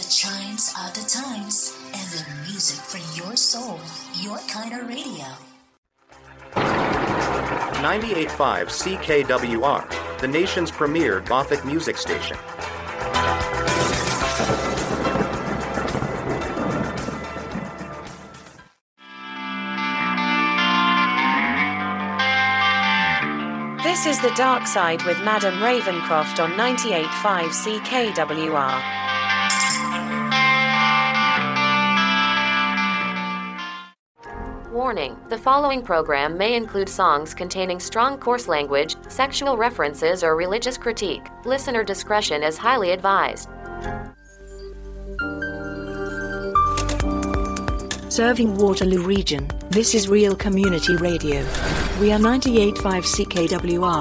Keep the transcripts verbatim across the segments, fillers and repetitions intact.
chimes are the times, and the music for your soul, your kind of radio. ninety-eight point five C K W R, the nation's premier Gothic music station. This is The Dark Side with Madam Ravencroft on ninety-eight point five C K W R. Warning, the following program may include songs containing strong coarse language, sexual references, or religious critique. Listener discretion is highly advised. Serving Waterloo Region, this is Real Community Radio. We are ninety-eight point five C K W R.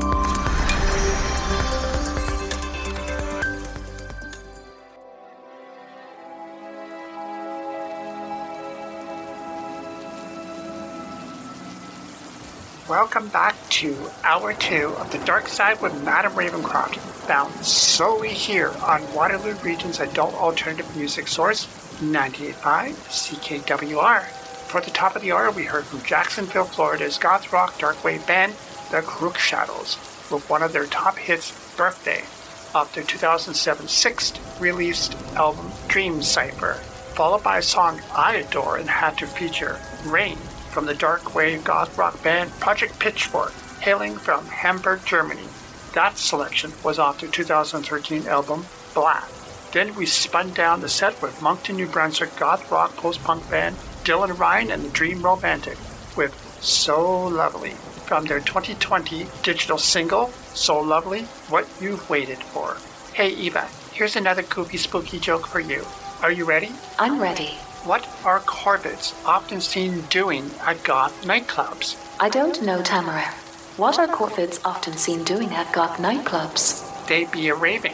Welcome back to Hour two of The Dark Side with Madam Ravencroft, found solely here on Waterloo Region's adult alternative music source, ninety-eight point five C K W R. For the top of the hour, we heard from Jacksonville, Florida's goth rock dark wave band, The Crookshadows, with one of their top hits, Birthday, off their two thousand seven sixth released album, Dream Cipher, followed by a song I adore and had to feature, Rain, from the dark wave goth rock band Project Pitchfork, hailing from Hamburg, Germany. That selection was off their two thousand thirteen album, Black. Then we spun down the set with Moncton, New Brunswick goth rock post-punk band Dylan Ryan and the Dream Romantic with So Lovely from their twenty twenty digital single, So Lovely, What You've Waited For. Hey Eva, here's another goofy spooky joke for you. Are you ready? I'm ready. What are corvids often seen doing at goth nightclubs? I don't know, Tamara. What are corvids often seen doing at goth nightclubs? They be a raving.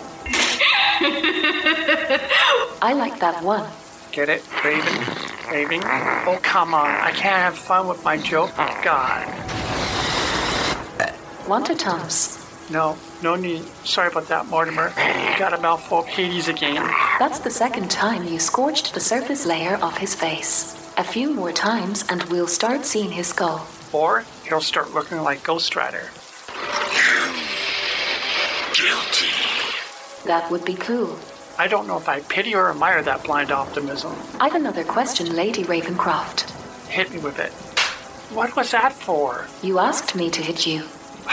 I like that one. Get it? Raving? Raving? Oh, come on. I can't have fun with my joke. God. Want a Tums? No, no need. Sorry about that, Mortimer. You got a mouthful of Hades again. That's the second time you scorched the surface layer of his face. A few more times and we'll start seeing his skull. Or he'll start looking like Ghost Rider. Guilty. That would be cool. I don't know if I pity or admire that blind optimism. I've another question, Lady Ravencroft. Hit me with it. What was that for? You asked me to hit you.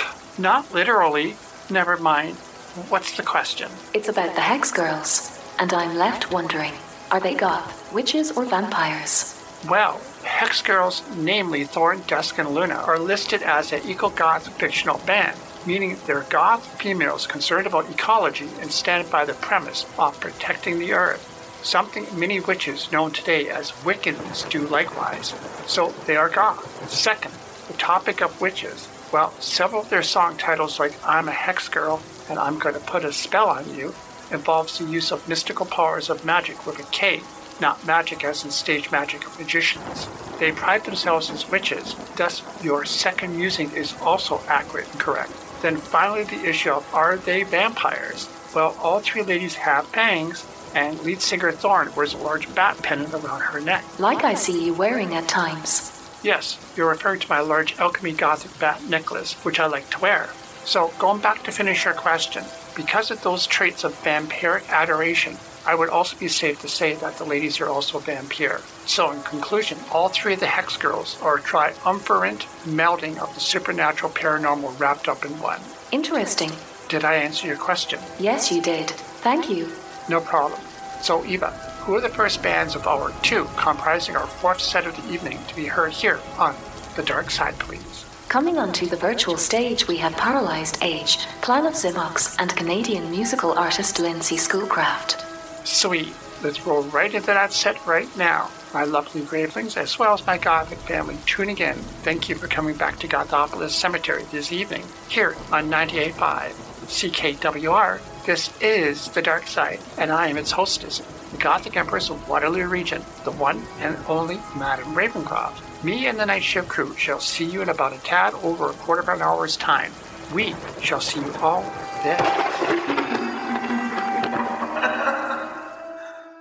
Not literally. Never mind. What's the question? It's about the Hex Girls, and I'm left wondering, are they goth, witches, or vampires? Well, Hex Girls, namely Thorn, Dusk, and Luna, are listed as an eco-goth fictional band, meaning they're goth females concerned about ecology and stand by the premise of protecting the earth, something many witches known today as Wiccans do likewise. So they are goth. Second, the topic of witches. Well, several of their song titles like I'm a Hex Girl and I'm Going to Put a Spell on You involves the use of mystical powers of magic with a K, not magic as in stage magic of magicians. They pride themselves as witches, thus your second musing is also accurate and correct. Then finally the issue of are they vampires? Well, all three ladies have fangs, and lead singer Thorn wears a large bat pendant around her neck. Like I see you wearing at times. Yes, you're referring to my large alchemy gothic bat necklace, which I like to wear. So, going back to finish your question, because of those traits of vampiric adoration, I would also be safe to say that the ladies are also vampire. So, in conclusion, all three of the Hex Girls are a triumvirate melding of the supernatural paranormal wrapped up in one. Interesting. Did I answer your question? Yes, you did. Thank you. No problem. So, Eva, who are the first bands of Hour two comprising our fourth set of the evening to be heard here on The Dark Side, please? Coming onto the virtual stage, we have Paralyzed Age, Clan of Zimox, and Canadian musical artist Lindsay Schoolcraft. Sweet. Let's roll right into that set right now. My lovely Gravelings, as well as my Gothic family, tuning in. Thank you for coming back to Gothopolis Cemetery this evening, here on ninety-eight point five C K W R. This is The Dark Side, and I am its hostess, the Gothic Empress of Waterloo Region, the one and only Madam Ravencroft. Me and the night shift crew shall see you in about a tad over a quarter of an hour's time. We shall see you all then.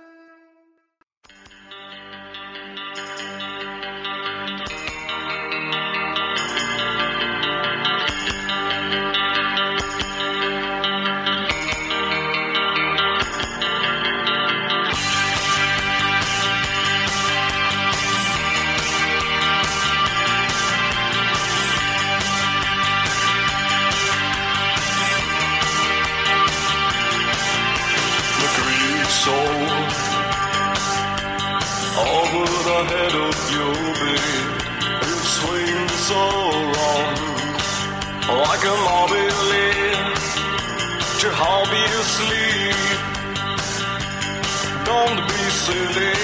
Greek soul over the head of your bed. It swings around like a mobile to help you sleep. Don't be silly.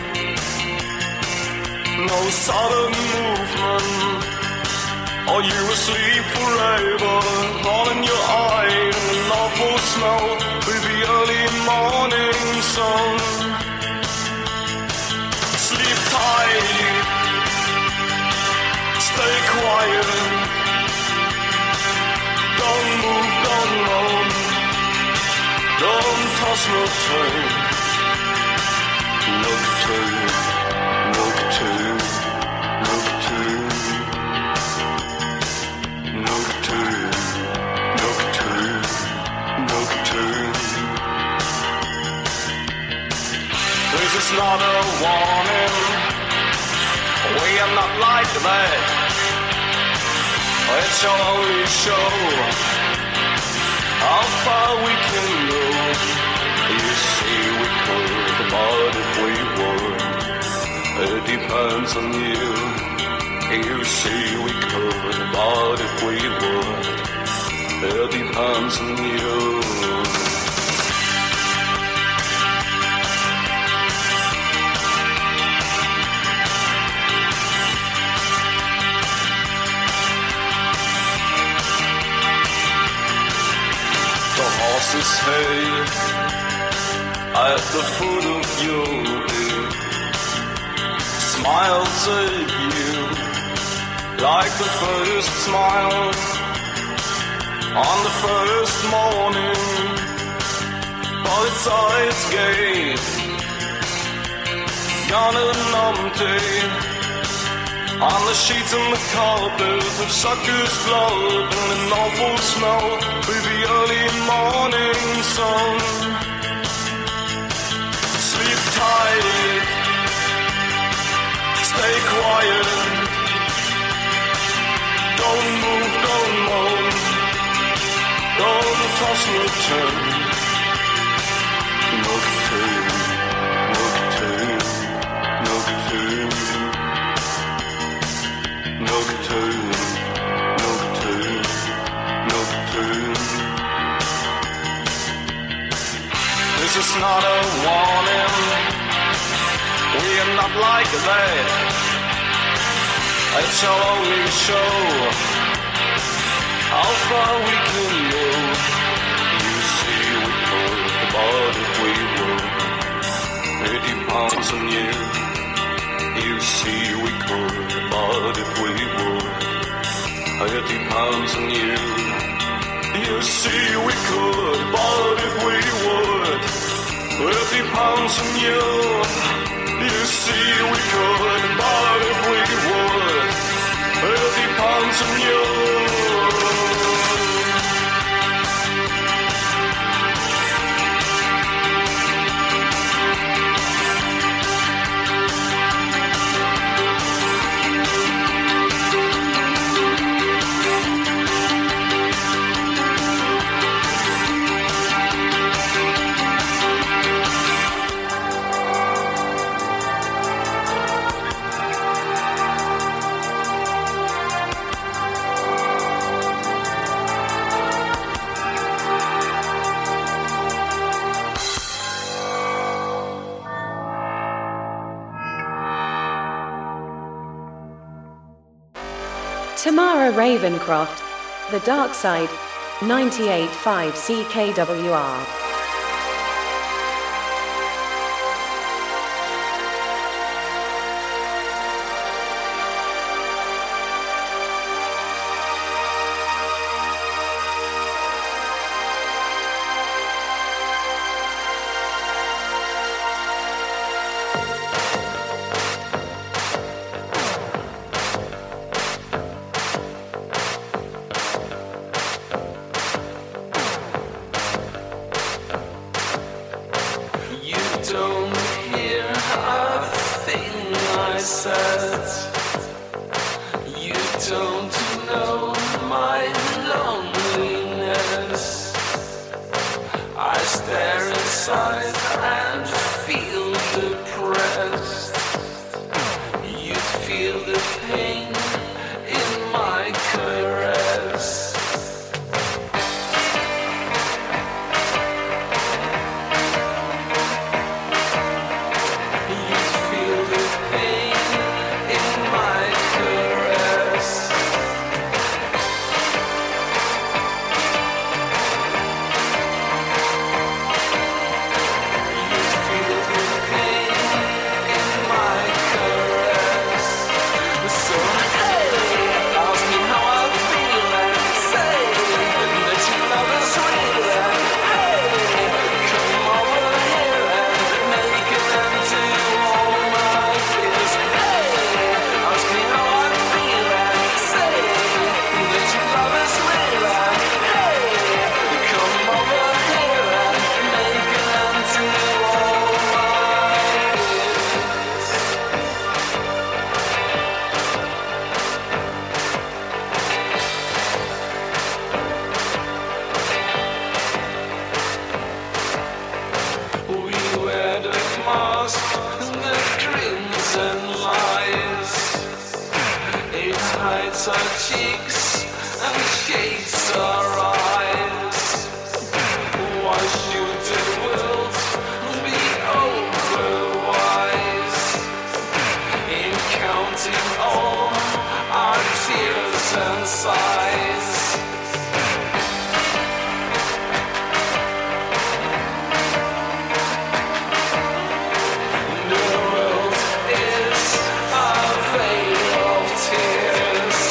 No sudden movement, or you will sleep forever. All in your eye, an awful smell with the early morning sun. Sleep tight, stay quiet. Don't move, don't moan, don't toss no turn. Nocturne, nocturne, nocturne, nocturne, nocturne, nocturne. This is not a warning. We are not like that. It shall only show how far we can go. You see, we could, but if we would, it depends on you. You see, we could, but if we would, it depends on you. Horses hay at the foot of your bed, smiles at you like the first smile on the first morning. But its eyes gaze, gone and empty on the sheets and the carpet of sucker's blood and an awful smell with the early morning sun. Sleep tight, stay quiet. Don't move, don't moan, don't toss no turn. Nocturne, nocturne, nocturne. Nocturne, nocturne, nocturne. This is not a warning. We are not like that. It shall only show how far we can go. You see, we could, but if we would, it depends on you. You see, we could, but if we would, it depends on you. You see, we could, but if we would, it depends on you. You see, we could, but if we would, it depends on you. Tamara Ravencroft, The Dark Side, ninety-eight point five C K W R. Stare inside and feel depressed. You feel the pain in my caress. You feel the pain in my caress. You feel the pain in my caress. So hey, ask me how I feel and say that your love is real and hey, come over here and make an end to all my fears. Hey, ask me how I feel and say that your love is real and hey, come over here and make an end to all my We wear the mask that grins and lies. It hides our cheeks and shades our eyes. Why should the world be overwise in counting all our tears and sighs? The world is a veil of tears.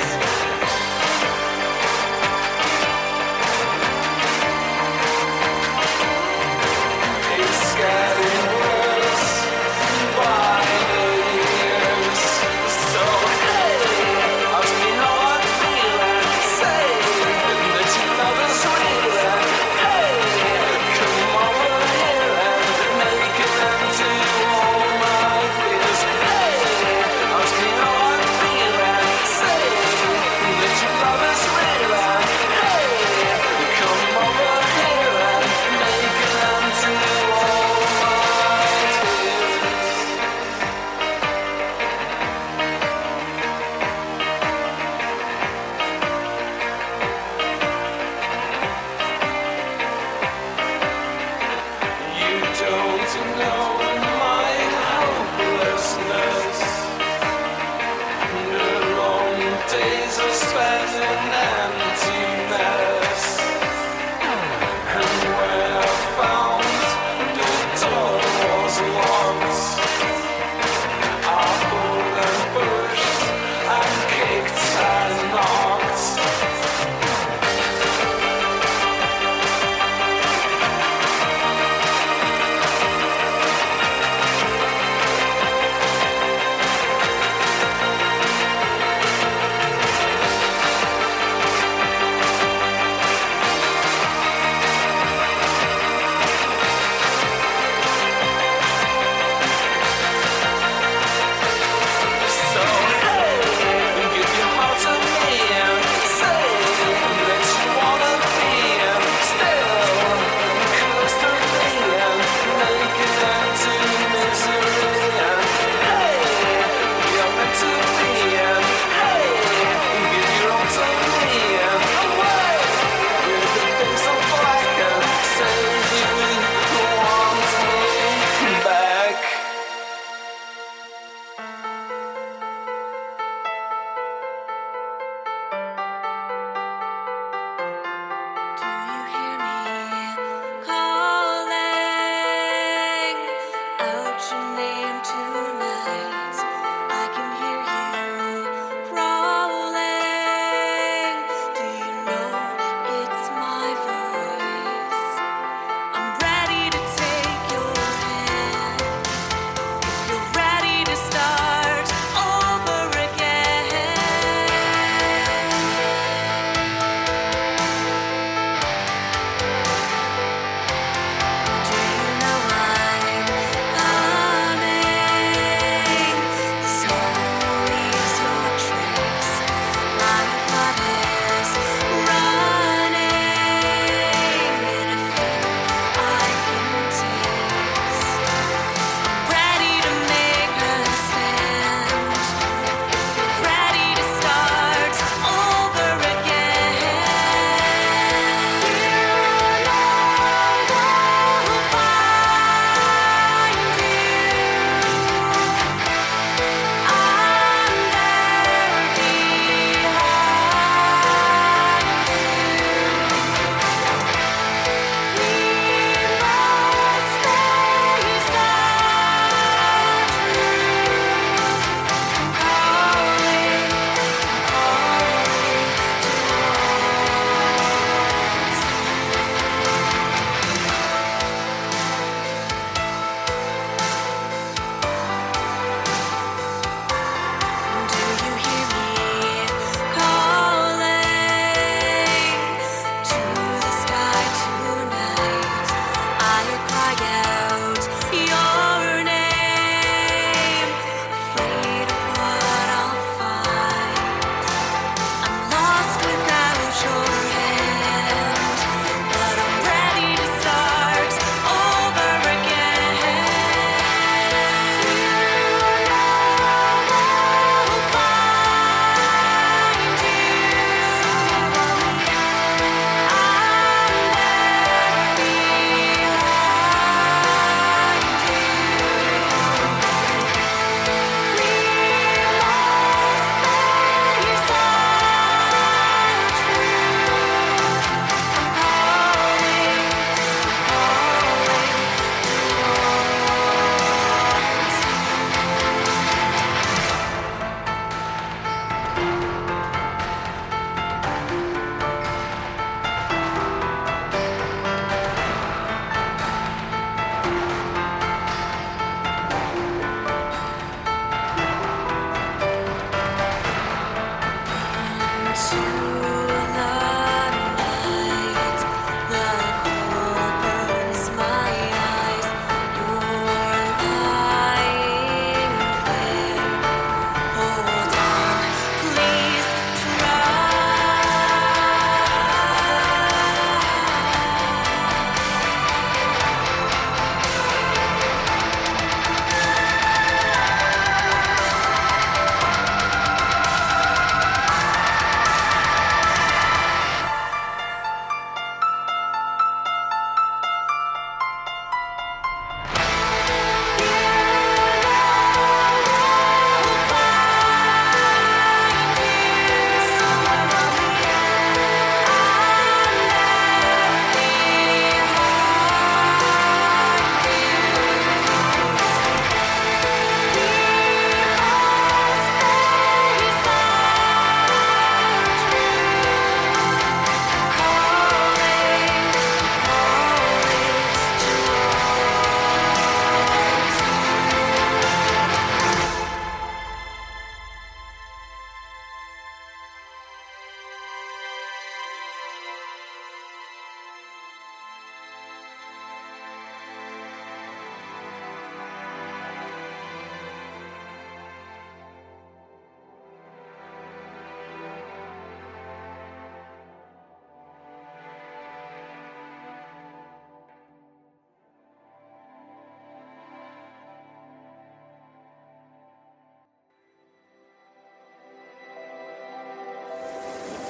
It's getting worse by the years. So hey, ask me how I feel and say that your love is real and hey, come over here and make an end to all my fears. Hey, ask me how I feel and say that your love is real and hey, come over here and make an end to all my tears. You don't know my hopelessness. The long days are spent in emptiness. And when I found the door was locked, I pulled and pushed and kicked and knocked.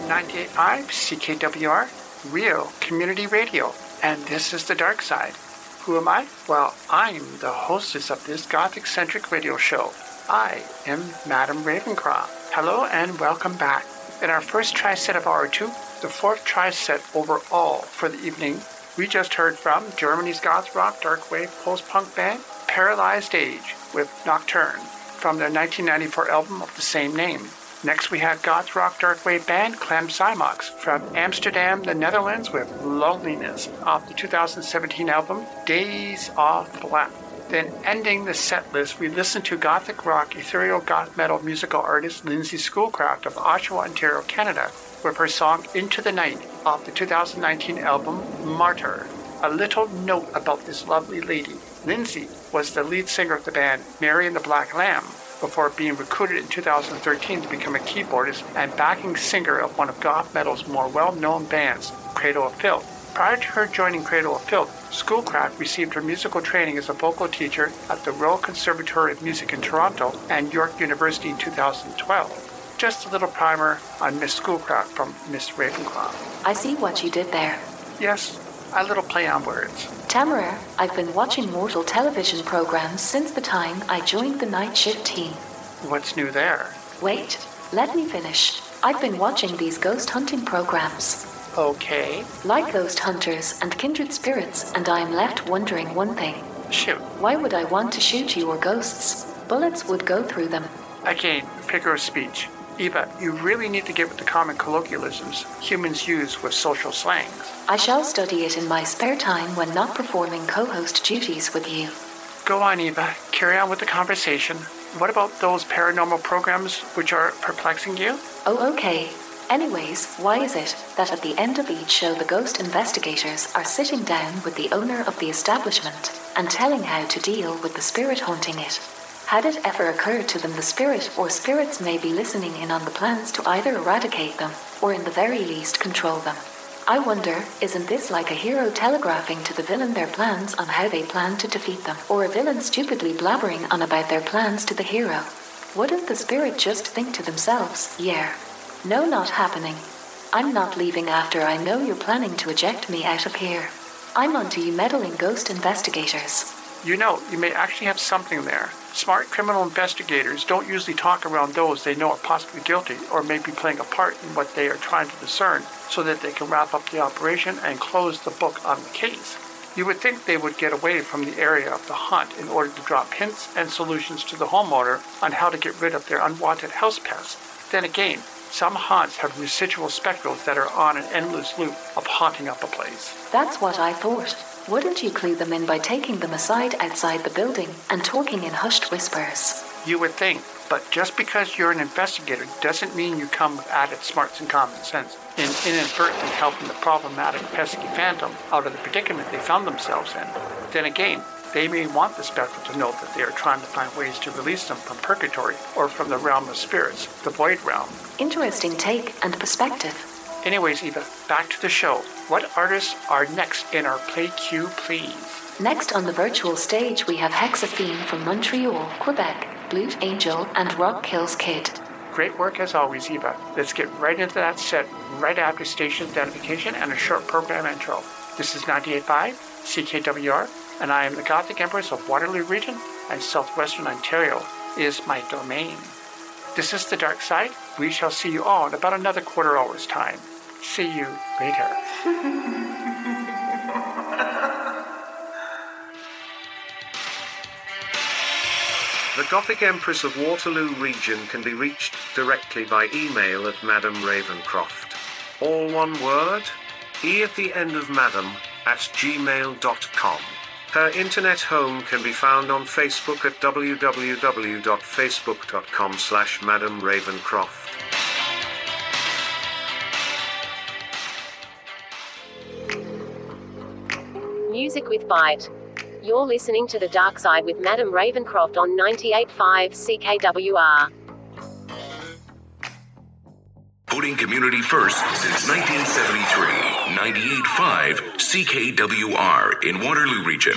ninety-eight point five C K W R, Real Community Radio, and this is The Dark Side. Who am I? Well, I'm the hostess of this Gothic-centric radio show. I am Madam Ravencroft. Hello and welcome back. In our first tri-set of hour two, the fourth tri-set overall for the evening, we just heard from Germany's goth rock dark wave post-punk band Paralyzed Age with Nocturne from their nineteen ninety-four album of the same name. Next we had goth rock dark wave band Clem Zymox from Amsterdam, the Netherlands with Loneliness off the two thousand seventeen album Days of Black. Then ending the set list, we listened to gothic rock, ethereal goth metal musical artist Lindsay Schoolcraft of Oshawa, Ontario, Canada, with her song Into the Night off the two thousand nineteen album Martyr. A little note about this lovely lady. Lindsay was the lead singer of the band Mary and the Black Lamb before being recruited in two thousand thirteen to become a keyboardist and backing singer of one of goth metal's more well-known bands, Cradle of Filth. Prior to her joining Cradle of Filth, Schoolcraft received her musical training as a vocal teacher at the Royal Conservatory of Music in Toronto and York University in two thousand twelve. Just a little primer on Miss Schoolcraft from Miss Ravencroft. I see what you did there. Yes, a little play on words. Tamara, I've been watching mortal television programs since the time I joined the night shift team. What's new there? Wait, let me finish. I've been watching these ghost hunting programs. Okay. Like Ghost Hunters and Kindred Spirits, and I am left wondering one thing. Shoot. Why would I want to shoot you or ghosts? Bullets would go through them. Again, figure of speech. Eva, you really need to get with the common colloquialisms humans use with social slangs. I shall study it in my spare time when not performing co-host duties with you. Go on, Eva. Carry on with the conversation. What about those paranormal programs which are perplexing you? Oh, okay. Anyways, why is it that at the end of each show the ghost investigators are sitting down with the owner of the establishment and telling how to deal with the spirit haunting it? Had it ever occurred to them the spirit or spirits may be listening in on the plans to either eradicate them or in the very least control them? I wonder, isn't this like a hero telegraphing to the villain their plans on how they plan to defeat them, or a villain stupidly blabbering on about their plans to the hero? Wouldn't the spirit just think to themselves, yeah, no, not happening. I'm not leaving after I know you're planning to eject me out of here. I'm onto you meddling ghost investigators. You know, you may actually have something there. Smart criminal investigators don't usually talk around those they know are possibly guilty or may be playing a part in what they are trying to discern so that they can wrap up the operation and close the book on the case. You would think they would get away from the area of the hunt in order to drop hints and solutions to the homeowner on how to get rid of their unwanted house pests. Then again, some haunts have residual spectrals that are on an endless loop of haunting up a place. That's what I thought. Wouldn't you clue them in by taking them aside outside the building and talking in hushed whispers? You would think, but just because you're an investigator doesn't mean you come with added smarts and common sense in inadvertently helping the problematic pesky phantom out of the predicament they found themselves in. Then again, they may want the spectral to know that they are trying to find ways to release them from purgatory or from the realm of spirits, the void realm. Interesting take and perspective. Anyways, Eva, back to the show. What artists are next in our play queue, please? Next on the virtual stage, we have Hexaphene from Montreal, Quebec, Blute Angel, and Rock Kills Kid. Great work as always, Eva. Let's get right into that set right after station identification and a short program intro. This is ninety-eight point five C K W R, and I am the Gothic Empress of Waterloo Region, and Southwestern Ontario is my domain. This is The Dark Side. We shall see you all in about another quarter hour's time. See you later. The Gothic Empress of Waterloo Region can be reached directly by email at Madam Ravencroft. All one word, E at the end of Madam, at gmail dot com. Her internet home can be found on Facebook at w w w dot facebook dot com slash Madam Ravencroft. Music with Bite. You're listening to The Dark Side with Madam Ravencroft on ninety-eight point five C K W R. Putting community first since nineteen seventy-three. ninety-eight point five C K W R in Waterloo Region.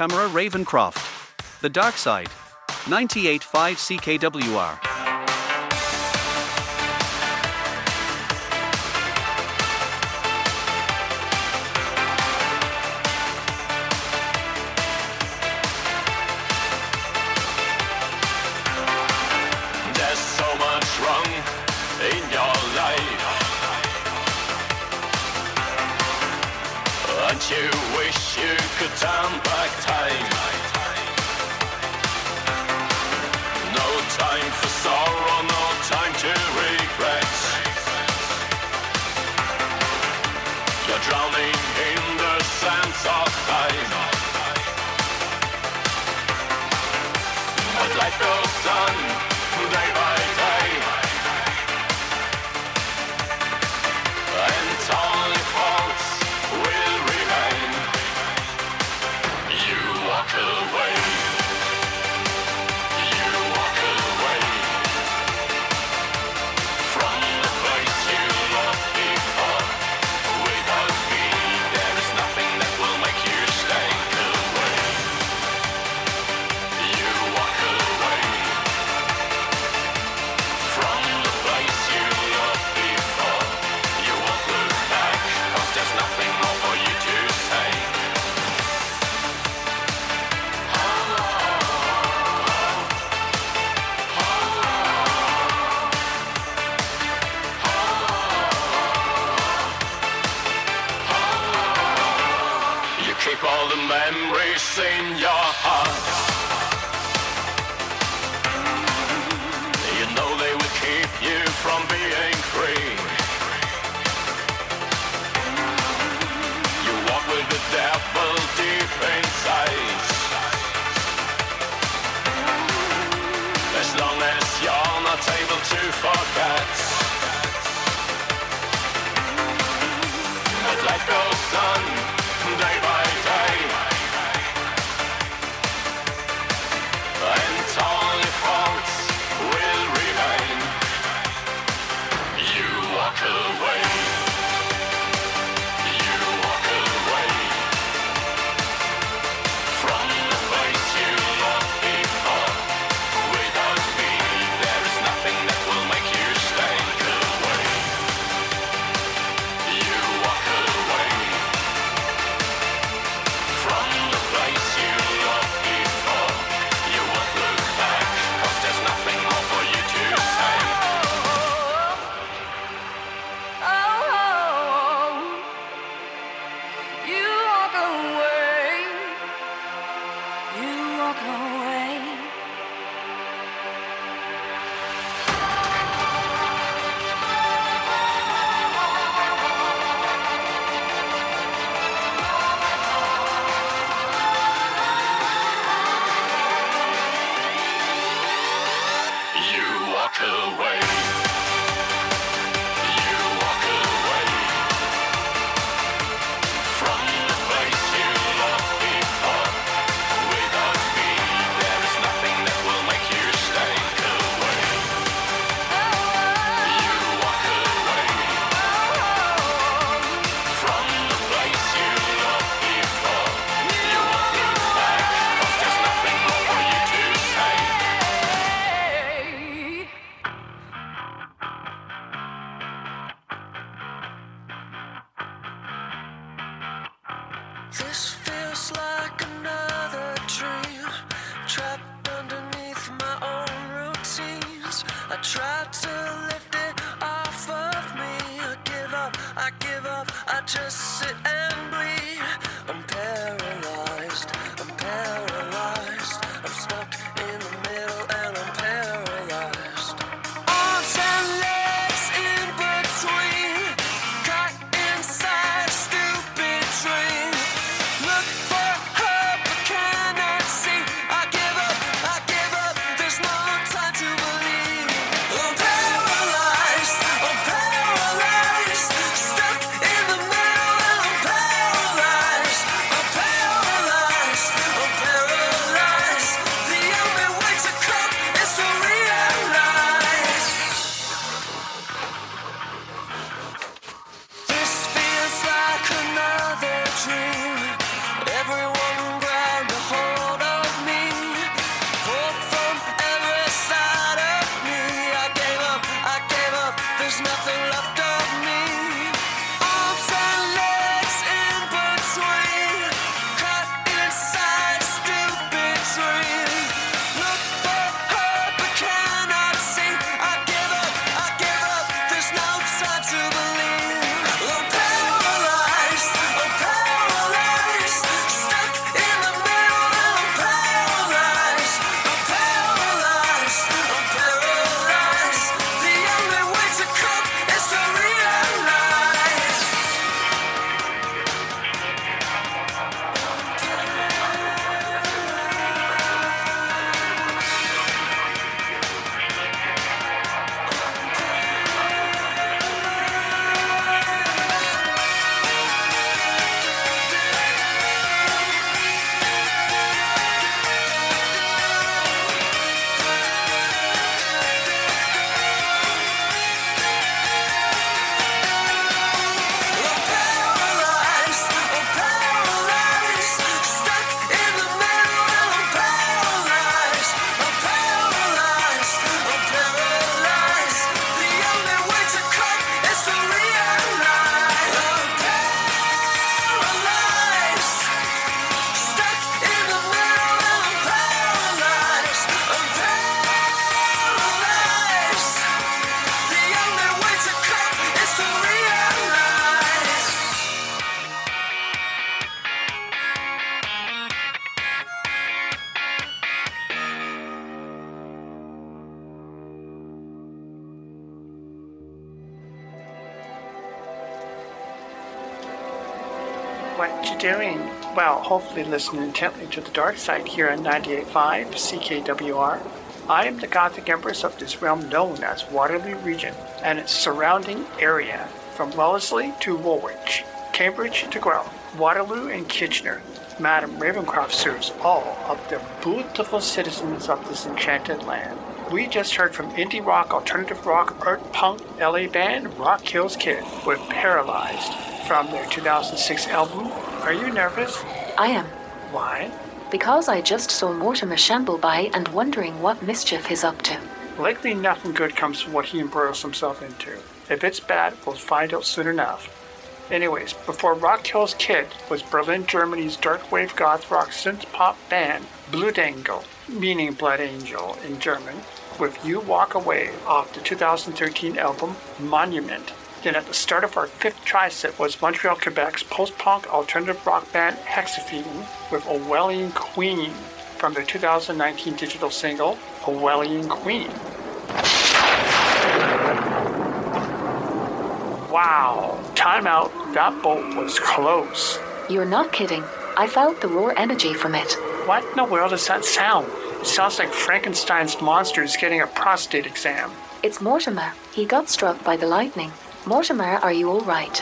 Tamara Ravencroft. The Dark Side, ninety-eight point five C K W R. There's so much wrong in your life, and you wish you could turn back time. No time for sorrow, no time to regret. You're drowning in the sands of time, but life goes on day by day, and only faults will remain. You walk away, you walk away from the place you loved before. Without me, there is nothing that will make you stay away. You walk away from the place you loved before. You won't look back, 'cause there's nothing more for you to say. You keep all the memories in your heart. You know they will keep you from being free. You walk with the devil deep inside. As long as you're not able to forget. But life goes on day by day, and only faults will remain. You walk away, you walk away from the place you loved before. Without me, there is nothing that will make you stay away. You walk away from the place you loved before. You won't look back, 'cause there's nothing more for you to say. You walk away. You walk away. You walk away. You walk away from the place you loved before. Without me, there is nothing that will make you stay away. You walk away from the place you loved before. You won't look back, 'cause there's nothing more for you to say. This feels like another dream, trapped underneath my own routines. I tried to lift it off of me. I give up, I give up, I just sit and bleed. I'm paralyzed, I'm paralyzed. I'm stuck in the middle and I'm paralyzed. Arms and legs in between, caught inside a stupid dream. Look for hope, but cannot see. I give up, I give up, there's no time to believe. I'm paralyzed, I'm paralyzed. Stuck in the middle and I'm paralyzed. what you doing? Well, hopefully listening intently to the dark side here on ninety-eight point five C K W R. I am the Gothic Empress of this realm known as Waterloo Region and its surrounding area, from Wellesley to Woolwich, Cambridge to Guelph, Waterloo and Kitchener. Madam Ravencroft serves all of the beautiful citizens of this enchanted land. We just heard from indie rock, alternative rock, art punk, L A band Rock Kills Kid with Paralyzed from their two thousand six album. Are you nervous? I am. Why? Because I just saw Mortimer shamble by and wondering what mischief he's up to. Likely nothing good comes from what he embroils himself into. If it's bad, we'll find out soon enough. Anyways, before Rock Kills Kid was Berlin, Germany's dark wave goth rock synth pop band Blutengel, meaning Blood Angel in German, with You Walk Away off the two thousand thirteen album Monument. Then at the start of our fifth tri-set was Montreal, Quebec's post-punk alternative rock band Hexaphene with Orwellian Queen from their two thousand nineteen digital single Orwellian Queen. Wow, time out, that bolt was close. You're not kidding. I felt the raw energy from it. What in the world does that sound? It sounds like Frankenstein's monster is getting a prostate exam. It's Mortimer. He got struck by the lightning. Mortimer, are you all right?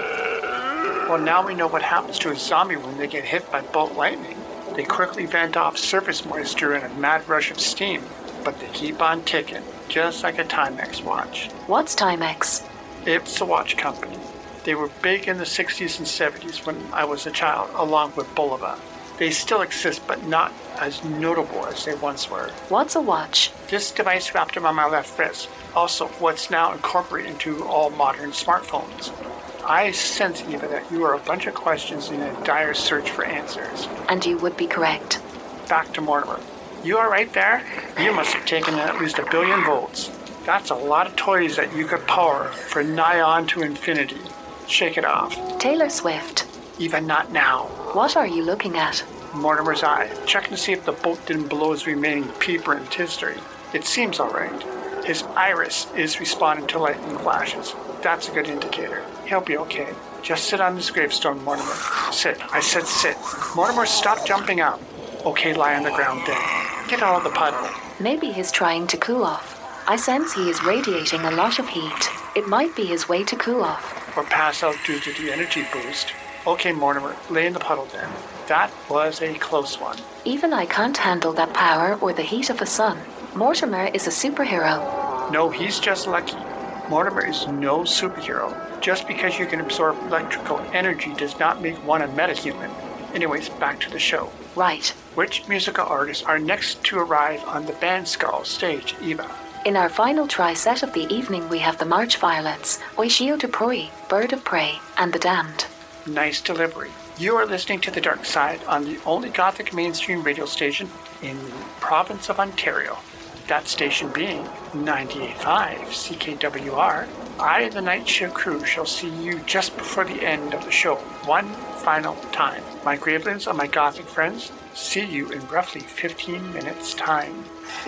Well, now we know what happens to a zombie when they get hit by bolt lightning. They quickly vent off surface moisture in a mad rush of steam, but they keep on ticking, just like a Timex watch. What's Timex? It's a watch company. They were big in the sixties and seventies when I was a child, along with Bulova. They still exist, but not as notable as they once were. What's a watch? This device wrapped around my left wrist. Also, what's now incorporated into all modern smartphones. I sense, Eva, that you are a bunch of questions in a dire search for answers. And you would be correct. Back to Mortimer. You are right there? You must have taken in at least a billion volts. That's a lot of toys that you could power for nigh on to infinity. Shake it off. Taylor Swift. Even not now. What are you looking at? Mortimer's eye, checking to see if the bolt didn't blow his remaining peeper in history. It seems all right. His iris is responding to lightning flashes. That's a good indicator. He'll be okay. Just sit on this gravestone, Mortimer. Sit. I said sit. Mortimer, stop jumping up. Okay, lie on the ground then. Get out of the puddle. Maybe he's trying to cool off. I sense he is radiating a lot of heat. It might be his way to cool off. Or pass out due to the energy boost. Okay, Mortimer, lay in the puddle then. That was a close one. Even I can't handle that power or the heat of a sun. Mortimer is a superhero. No, he's just lucky. Mortimer is no superhero. Just because you can absorb electrical energy does not make one a metahuman. Anyways, back to the show. Right. Which musical artists are next to arrive on the Band Skull stage, Eva? In our final tri-set of the evening, we have the March Violets, Oishio de Proi, Bird of Prey, and The Damned. Nice delivery. You are listening to The Dark Side on the only Gothic mainstream radio station in the province of Ontario. That station being ninety-eight point five C K W R. I, the night shift crew, shall see you just before the end of the show, one final time. My Gravelands and my Gothic friends, see you in roughly fifteen minutes' time.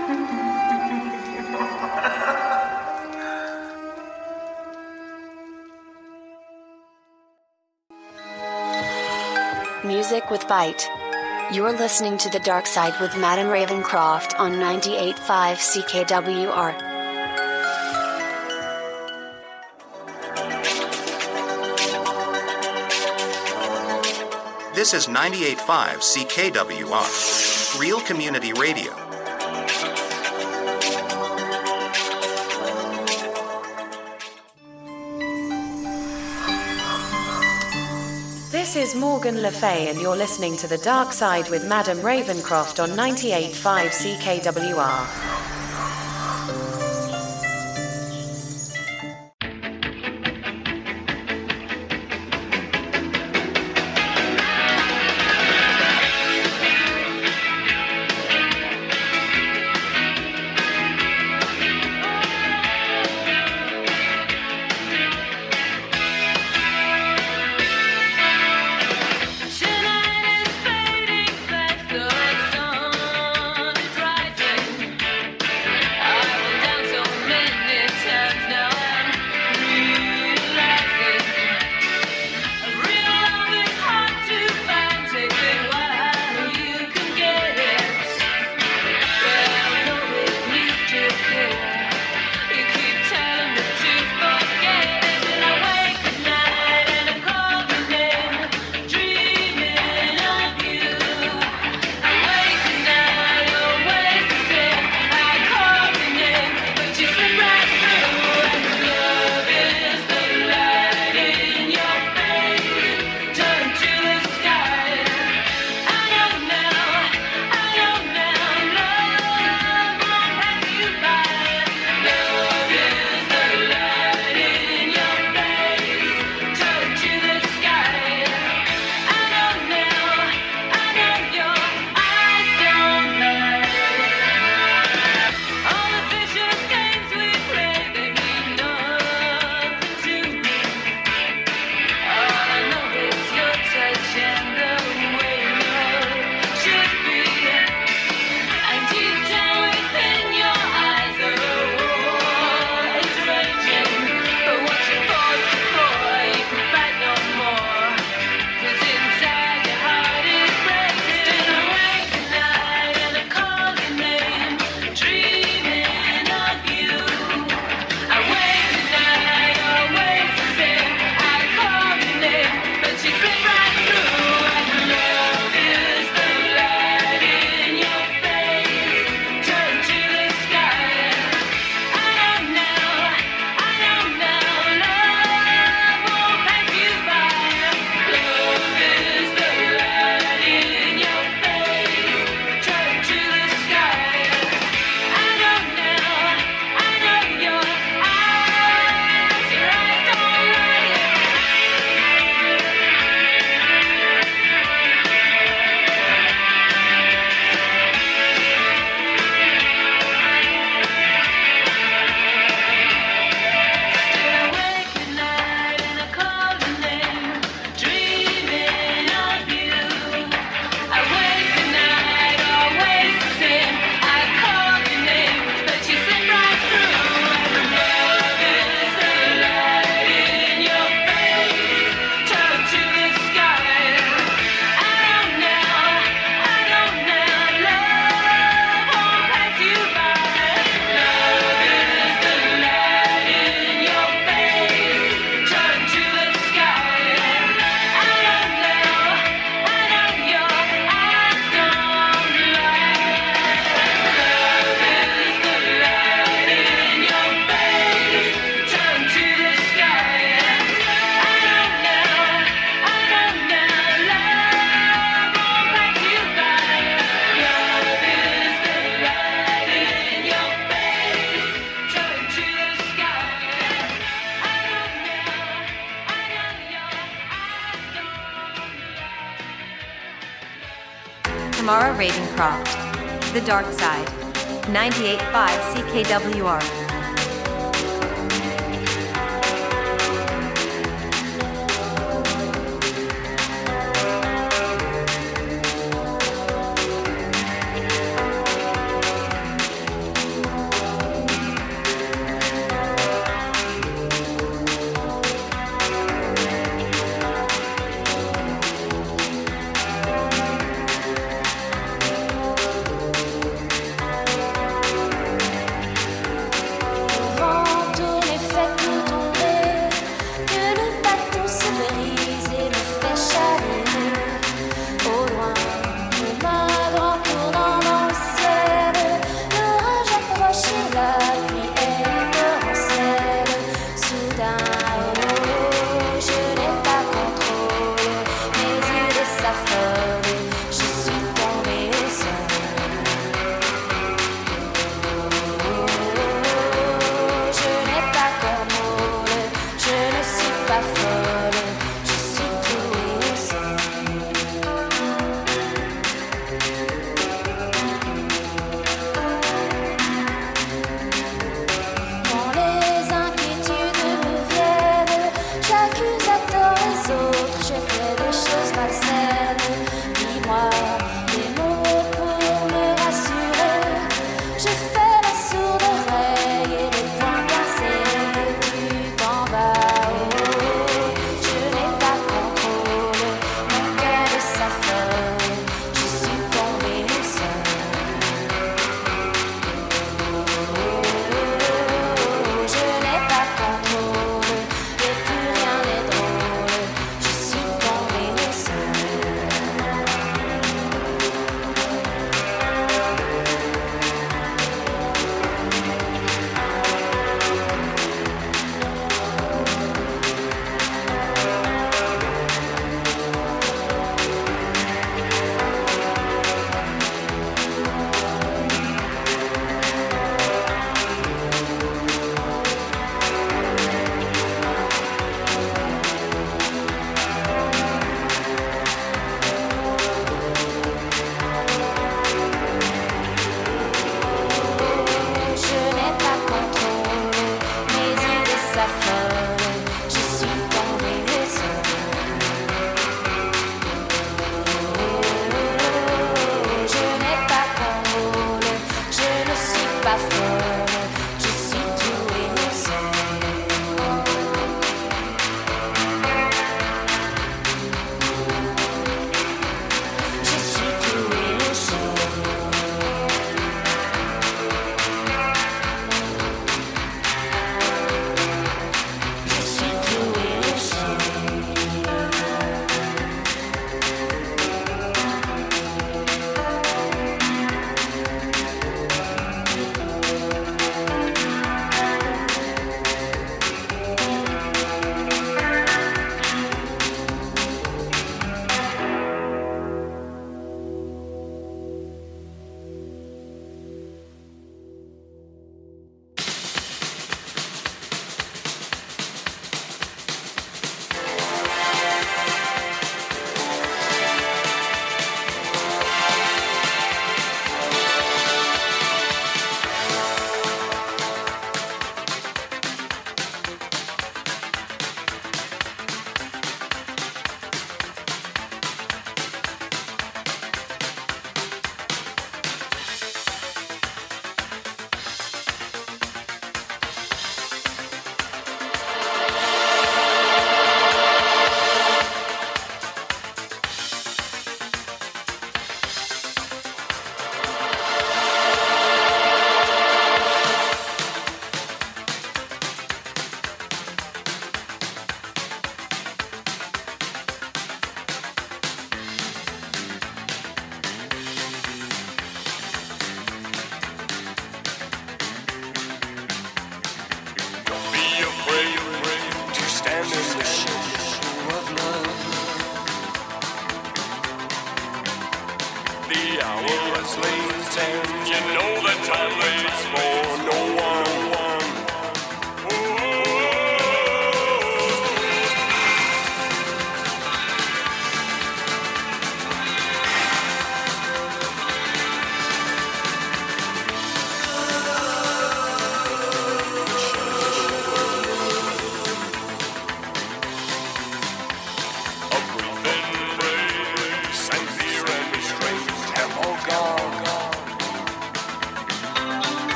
Music with Bite. You're listening to The Dark Side with Madam Ravencroft on ninety-eight point five C K W R. This is ninety-eight point five C K W R, Real Community Radio. This is Morgan Le Fay and you're listening to The Dark Side with Madam Ravencroft on ninety-eight point five C K W R. Tonight is fading fast, the sun is rising. Tamara Ravencroft. The Dark Side. ninety-eight point five C K W R.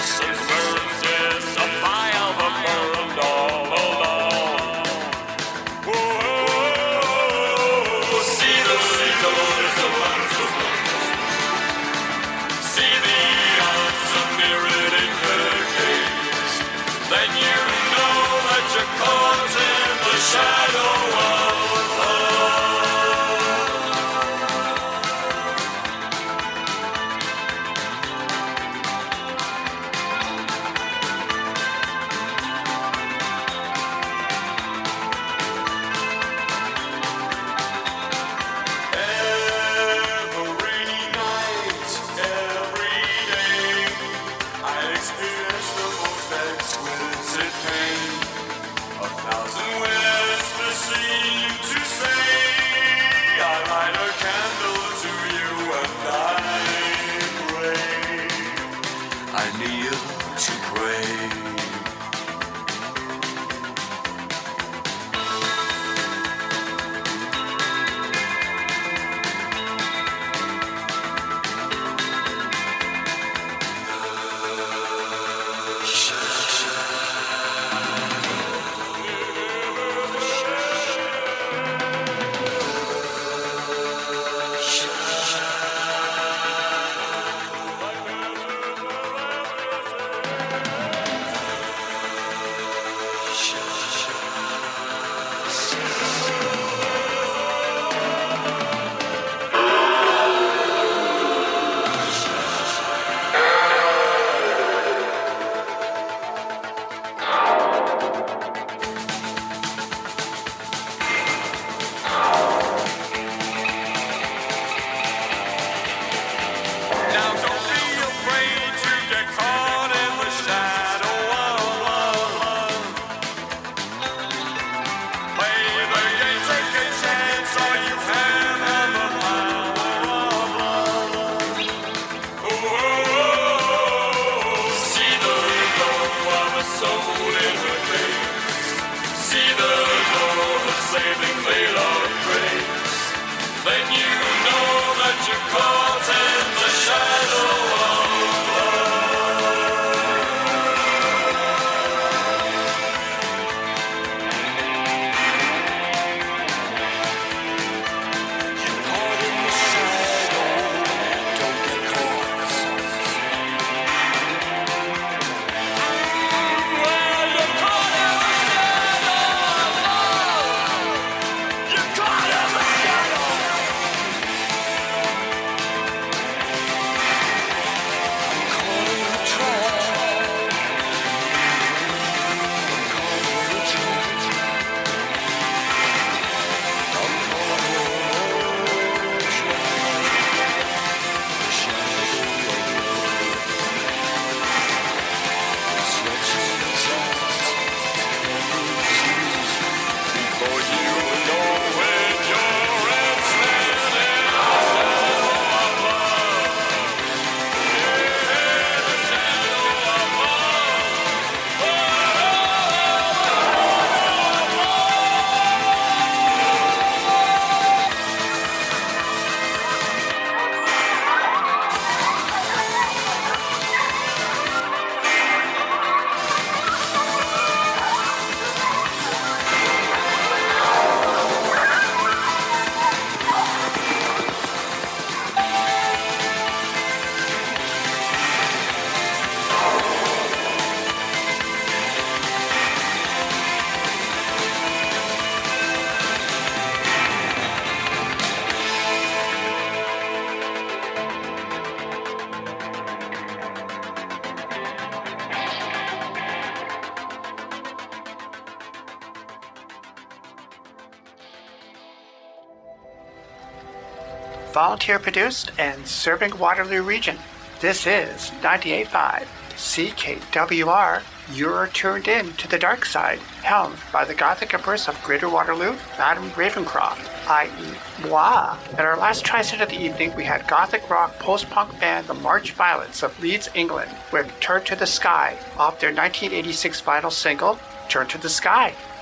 citizens burns, yes, a fire that burned all along. Whoa, see the windows of answers, see the answer mirrored in her gaze. Then you know that you're caught in the shadow of volunteer produced and serving Waterloo Region. This is ninety-eight point five C K W R. You're tuned in to the dark side, helmed by the Gothic Empress of Greater Waterloo, Madame Ravencroft, that is. moi. At our last tri-set of the evening, we had Gothic rock post-punk band The March Violets of Leeds, England, with Turn to the Sky, off their nineteen eighty-six vinyl single, Turn to the Sky.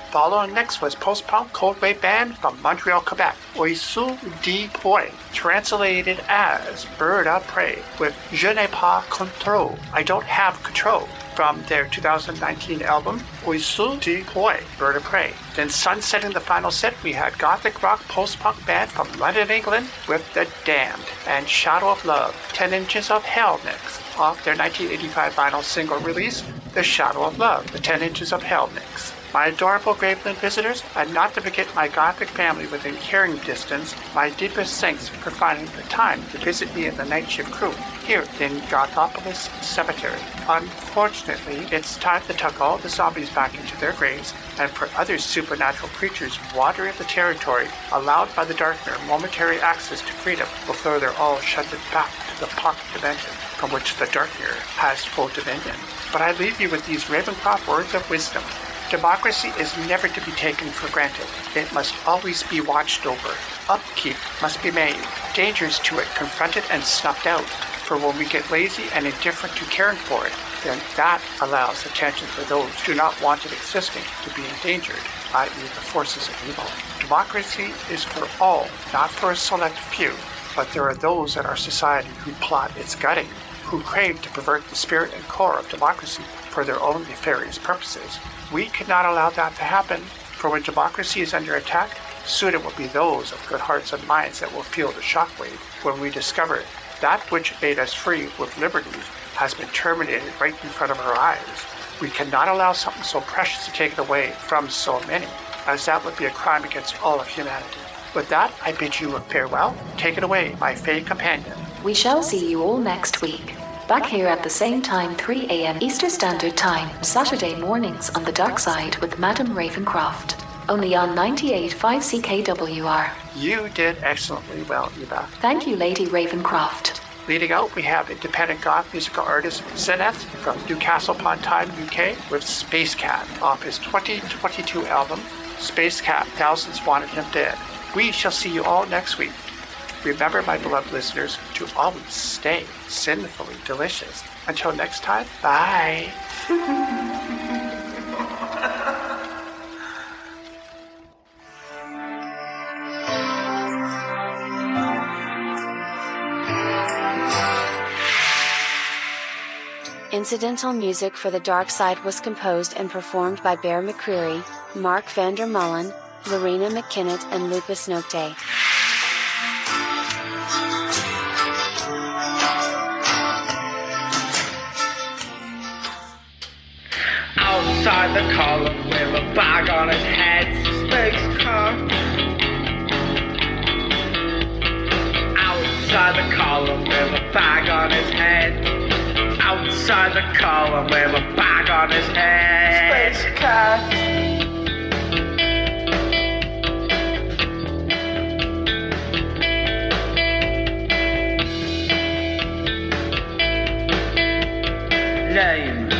Following next was post-punk cold wave band from Montreal, Quebec, Oiseau de Proie, translated as Bird of Prey, with Je n'ai pas contrôle, I don't have control, from their two thousand nineteen album, Oiseau de Proie, Bird of Prey. Then sunsetting the final set, we had gothic rock post-punk band from London, England, with The Damned, and Shadow of Love, ten inches of Hell mix, off their nineteen eighty-five vinyl single release, The Shadow of Love, the ten inches of Hell mix. My adorable Graveland visitors, and not to forget my Gothic family within caring distance, my deepest thanks for finding the time to visit me and the night shift crew here in Gothopolis Cemetery. Unfortunately, it's time to tuck all the zombies back into their graves, and for other supernatural creatures wandering the territory, allowed by the Darkner momentary access to freedom before they're all shunted back to the pocket dimension from which the Darkner has full dominion. But I leave you with these Ravencroft words of wisdom. Democracy is never to be taken for granted. It must always be watched over. Upkeep must be made. Dangers to it confronted and snuffed out. For when we get lazy and indifferent to caring for it, then that allows attention for those who do not want it existing to be endangered, that is the forces of evil. Democracy is for all, not for a select few. But there are those in our society who plot its gutting, who crave to pervert the spirit and core of democracy for their own nefarious purposes. We cannot allow that to happen, for when democracy is under attack, soon it will be those of good hearts and minds that will feel the shockwave when we discover that which made us free with liberties has been terminated right in front of our eyes. We cannot allow something so precious to take it away from so many, as that would be a crime against all of humanity. With that, I bid you a farewell. Take it away, my fey companion. We shall see you all next week. Back here at the same time, three a.m. Eastern Standard Time, Saturday mornings on the Dark Side with Madam Ravencroft. Only on ninety-eight point five C K W R. You did excellently well, Eva. Thank you, Lady Ravencroft. Leading out, we have independent goth musical artist Zenith from Newcastle upon Tyne, U K, with Space Cat off his twenty twenty-two album, Space Cat, Thousands Wanted Him Dead. We shall see you all next week. Remember, my beloved listeners, to always stay sinfully delicious. Until next time, bye. Incidental music for The Dark Side was composed and performed by Bear McCreary, Mark Vandermullen, Lorena McKinnott, and Lupus Nocte. Outside the column with a bag on his head, space car. Outside the column with a bag on his head. Outside the column with a bag on his head. Space cat. Name.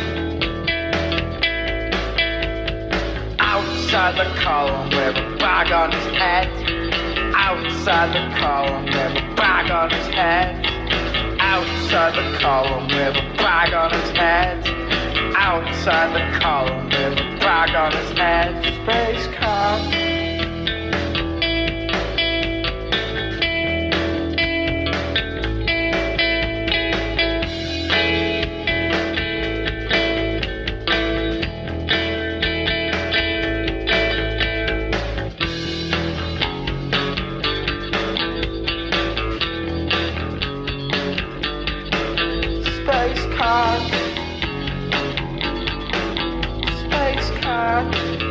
Outside the column with a bag on his head. Outside the column with a bag on his head. Outside the column with a bag on his head. Outside the column with a bag on his head. Space car. Space car.